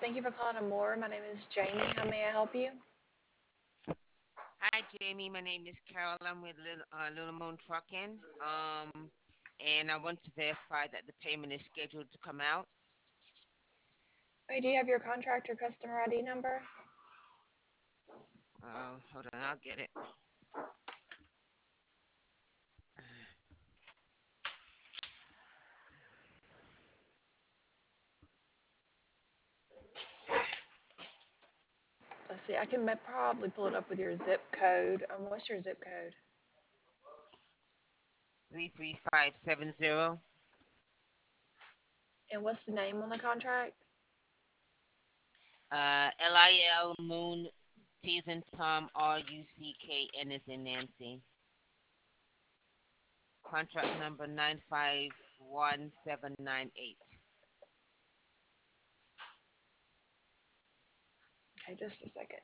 Thank you for calling Amore. My name is Jamie. How may I help you? Hi, Jamie. My name is Carol. I'm with Little Moon Trucking. And I want to verify that the payment is scheduled to come out. Okay, do you have your contract or customer ID number? Hold on, I'll get it. Let's see. I can probably pull it up with your zip code. What's your zip code? 33570. And what's the name on the contract? LIL Moon T's and Tom RUCKN is in Nancy. Contract number 9511798. Okay, just a second.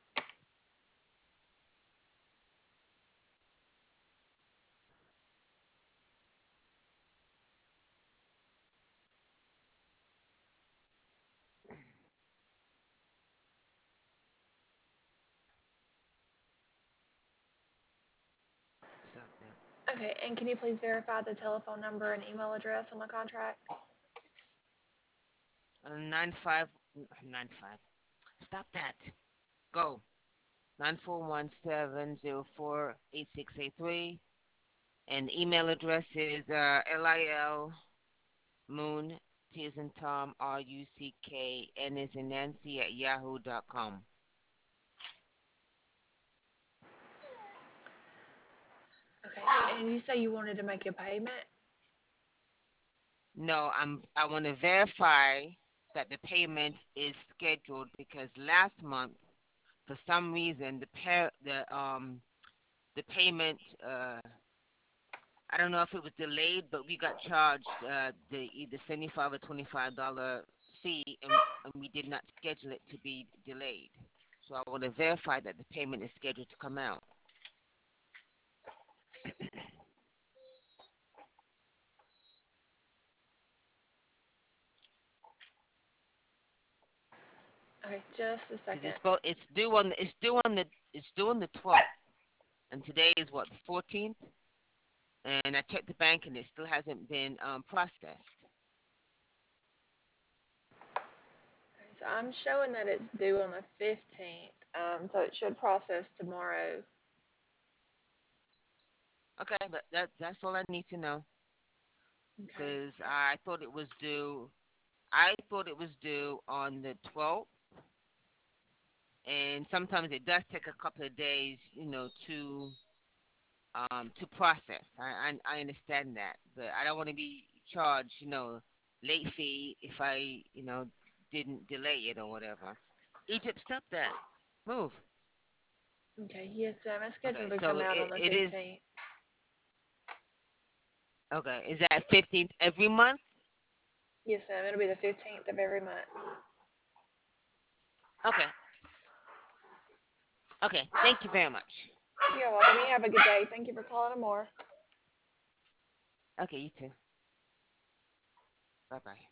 Stop that. Okay, and can you please verify the telephone number and email address on the contract? 95. Stop that. Go. 9417048683. And email address is LIL Moon T as in Tom RUCKN is in Nancy at yahoo.com. Okay, and you say you wanted to make a payment? No, I want to verify that the payment is scheduled because last month for some reason the payment I don't know if it was delayed, but we got charged the either $75 or $25 fee, and we did not schedule it to be delayed. So I want to verify that the payment is scheduled to come out. Okay, just a Because second. it's due on the 12th, and today is what, the 14th, and I checked the bank and it still hasn't been processed. Okay, so I'm showing that it's due on the 15th, so it should process tomorrow. Okay, but that's all I need to know. Okay. Because I thought it was due on the 12th, and sometimes it does take a couple of days, to process. I understand that, but I don't want to be charged, late fee if I, didn't delay it or whatever. Egypt, stop that. Move. Okay, yes, it's scheduled Okay, to so come out on the it is 15th. okay. Is that 15th every month? Yes, ma'am. It'll be the 15th of every month. Okay. Okay. Thank you very much. You're welcome. You have a good day. Thank you for calling Amore. Okay, you too. Bye bye.